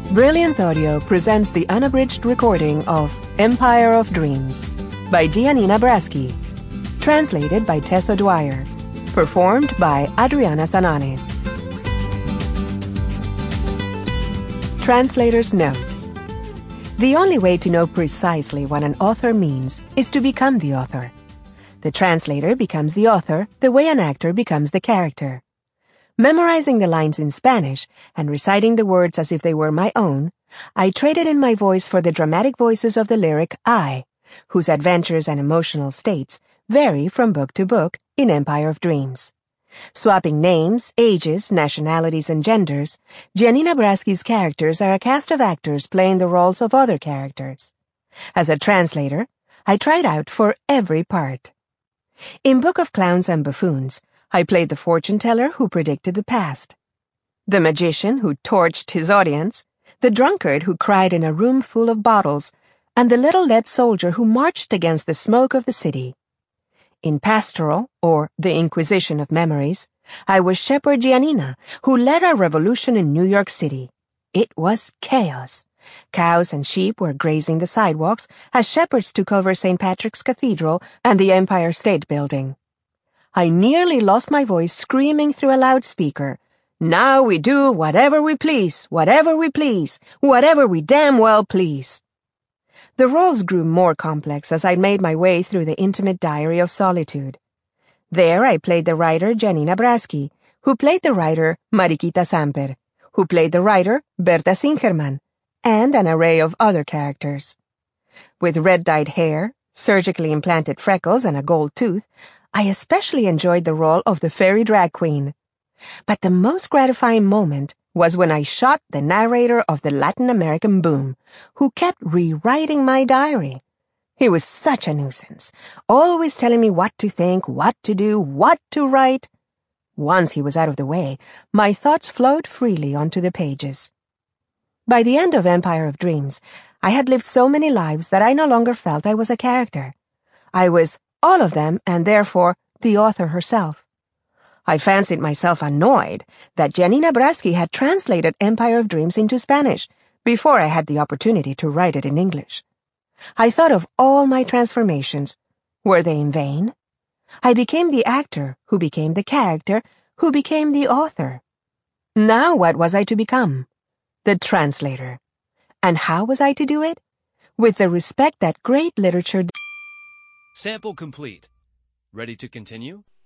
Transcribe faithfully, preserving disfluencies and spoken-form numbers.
Brilliance Audio presents the unabridged recording of Empire of Dreams by Giannina Braschi, translated by Tess O'Dwyer, performed by Adriana Sananes. Translator's note: the only way to know precisely what an author means is to become the author. The translator becomes the author the way an actor becomes the character. Memorizing the lines in Spanish and reciting the words as if they were my own, I traded in my voice for the dramatic voices of the lyric I, whose adventures and emotional states vary from book to book in Empire of Dreams. Swapping names, ages, nationalities, and genders, Giannina Braschi's characters are a cast of actors playing the roles of other characters. As a translator, I tried out for every part. In Book of Clowns and Buffoons, I played the fortune-teller who predicted the past, the magician who torched his audience, the drunkard who cried in a room full of bottles, and the little lead soldier who marched against the smoke of the city. In Pastoral, or The Inquisition of Memories, I was Shepherd Giannina, who led a revolution in New York City. It was chaos. Cows and sheep were grazing the sidewalks as shepherds took over Saint Patrick's Cathedral and the Empire State Building. I nearly lost my voice screaming through a loudspeaker, "Now we do whatever we please, whatever we please, whatever we damn well please." The roles grew more complex as I made my way through the intimate diary of solitude. There I played the writer Giannina Braschi, who played the writer Mariquita Samper, who played the writer Berta Singerman, and an array of other characters. With red-dyed hair, surgically implanted freckles, and a gold tooth, I especially enjoyed the role of the fairy drag queen. But the most gratifying moment was when I shot the narrator of the Latin American boom, who kept rewriting my diary. He was such a nuisance, always telling me what to think, what to do, what to write. Once he was out of the way, my thoughts flowed freely onto the pages. By the end of Empire of Dreams, I had lived so many lives that I no longer felt I was a character. I was all of them, and therefore the author herself. I fancied myself annoyed that Giannina Braschi had translated Empire of Dreams into Spanish before I had the opportunity to write it in English. I thought of all my transformations. Were they in vain? I became the actor who became the character who became the author. Now what was I to become? The translator. And how was I to do it? With the respect that great literature. Sample complete. Ready to continue?